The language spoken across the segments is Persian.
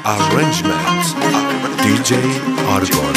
Arrangement DJ Argon.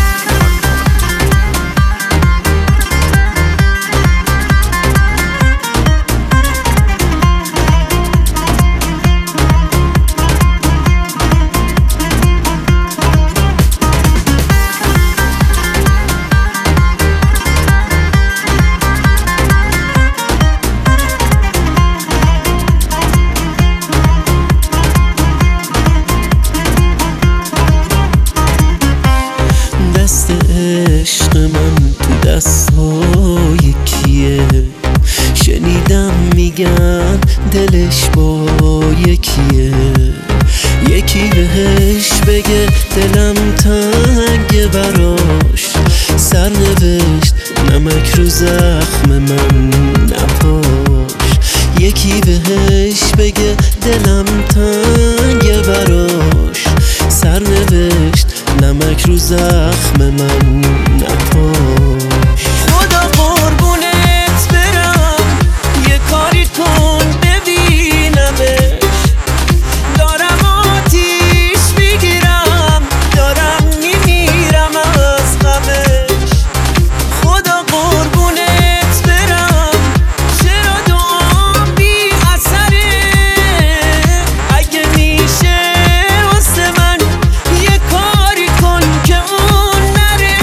دست عشق من تو دستای کیه؟ شنیدم میگن دلش با یکیه. یکی بهش بگه دلم تنگه براش، سرنوشت نمک رو زخم من نپاش. یکی بهش بگه دلم تنگه براش، سرنوشت نمک رو زخم من نپاش. خدا قربونت برم یه کاری کن ببینمش، دارم آتیش میگیرم، دارم میمیرم از غمش. خدا قربونت برم چرا دعام بی اثره؟ اگه میشه واسه من یه کاری کن که اون نره.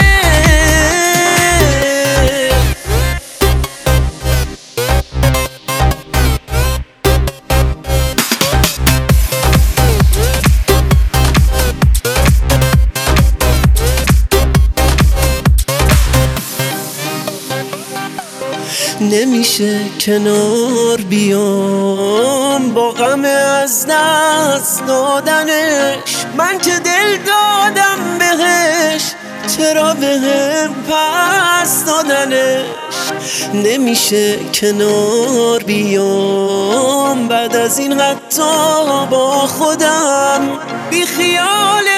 نمیشه کنار بیام با غم از دست دادنش، من که دل دادم بهش چرا بهم پس دادنش. نمیشه کنار بیام بعد از این حتی با خودم بی خیال